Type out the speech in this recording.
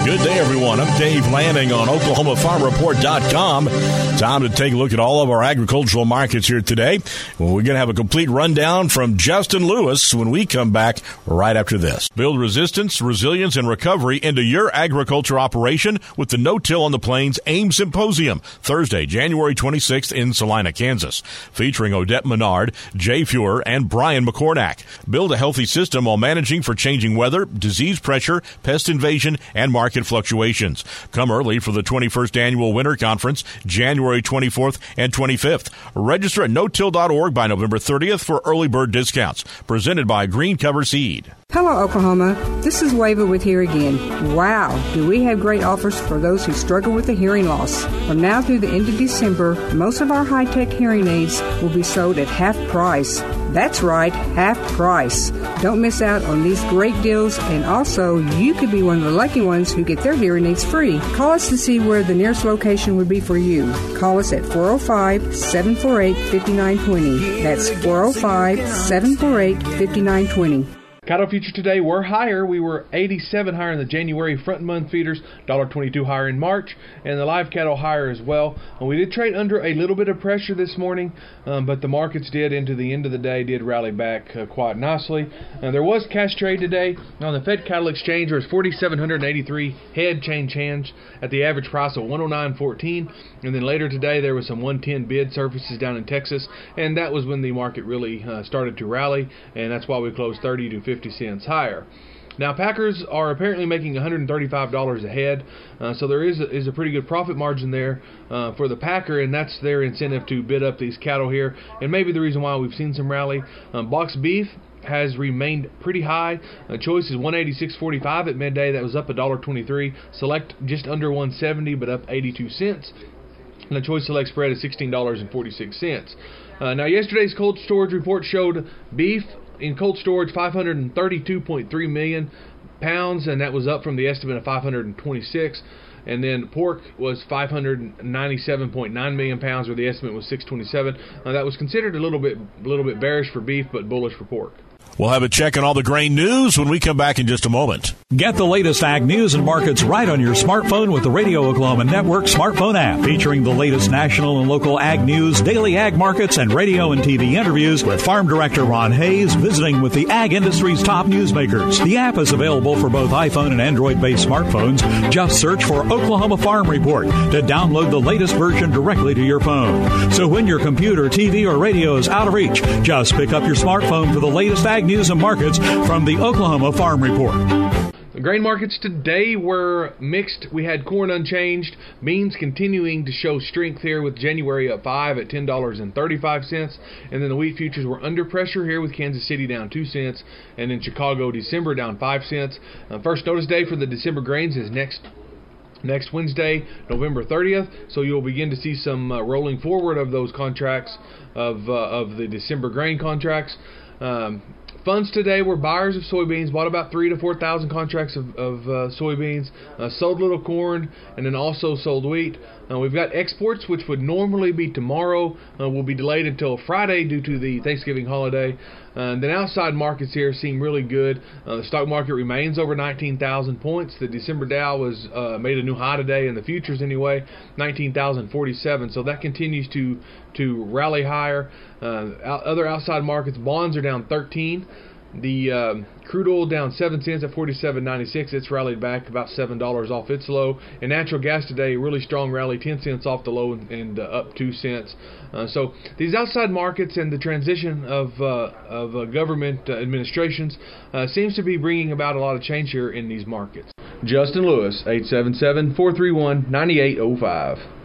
Good day, everyone. I'm Dave Lanning on OklahomaFarmReport.com. Time to take a look at all of our agricultural markets here today. Well, we're going to have a complete rundown from Justin Lewis when we come back right after this. Build resistance, resilience, and recovery into your agriculture operation with the No-Till on the Plains AIM Symposium, Thursday, January 26th in Salina, Kansas, featuring Odette Menard, Jay Fuhrer, and Brian McCornack. Build a healthy system while managing for changing weather, disease pressure, pest invasion, and market fluctuations. Come early for the 21st Annual Winter Conference, January 24th and 25th. Register at notill.org by November 30th for early bird discounts. Presented by Green Cover Seed. Hello, Oklahoma. This is Wava with Here Again. Wow, do we have great offers for those who struggle with a hearing loss. From now through the end of December, most of our high-tech hearing aids will be sold at half price. That's right, half price. Don't miss out on these great deals, and also you could be one of the lucky ones who get their hearing aids free. Call us to see where the nearest location would be for you. Call us at 405-748-5920. That's 405-748-5920. Cattle futures today were higher. We were 87 higher in the January front month feeders, $1.22 higher in March, and the live cattle higher as well. We did trade under a little bit of pressure this morning, but the markets did, into the end of the day, did rally back quite nicely. There was cash trade today. On the Fed Cattle Exchange, there was 4,783 head change hands at the average price of $109.14. And then later today, there was some 110 bid surfaces down in Texas, and that was when the market really started to rally, and that's why we closed 30 to 50 cents higher. Now, packers are apparently making $135 a head, so there is a pretty good profit margin there for the packer, and that's their incentive to bid up these cattle here, and maybe the reason why we've seen some rally. Boxed beef has remained pretty high. Choice is $186.45 at midday. That was up $1.23. Select just under $170, but up 82 cents. And the Choice Select spread is $16.46. Now, yesterday's cold storage report showed beef in cold storage 532.3 million pounds, and that was up from the estimate of 526. And then pork was 597.9 million pounds, where the estimate was 627. That was considered a little bit bearish for beef, but bullish for pork. We'll have a check on all the grain news when we come back in just a moment. Get the latest ag news and markets right on your smartphone with the Radio Oklahoma Network smartphone app, featuring the latest national and local ag news, daily ag markets, and radio and TV interviews with Farm Director Ron Hayes visiting with the ag industry's top newsmakers. The app is available for both iPhone and Android-based smartphones. Just search for Oklahoma Farm Report to download the latest version directly to your phone. So when your computer, TV, or radio is out of reach, just pick up your smartphone for the latest ag news and markets from the Oklahoma Farm Report. The grain markets today were mixed. We had corn unchanged, beans continuing to show strength here with January up 5 at $10.35, and then the wheat futures were under pressure here with Kansas City down 2 cents, and in Chicago, December down 5 cents. First notice day for the December grains is next Wednesday, November 30th, so you'll begin to see some rolling forward of those contracts of the December grain contracts. Funds today were buyers of soybeans, bought about 3,000 to 4,000 contracts of soybeans, sold little corn, and then also sold wheat. We've got exports, which would normally be tomorrow, will be delayed until Friday due to the Thanksgiving holiday. Then outside markets here seem really good. The stock market remains over 19,000 points. The December Dow was made a new high today, in the futures anyway, 19,047. So that continues to rally higher. Other outside markets, bonds are down 13. The crude oil down 7 cents at $47.96. It's rallied back about $7 off its low. And natural gas today, really strong rally, 10 cents off the low and up 2 cents. So these outside markets and the transition of government administrations seems to be bringing about a lot of change here in these markets. Justin Lewis, 877-431-9805.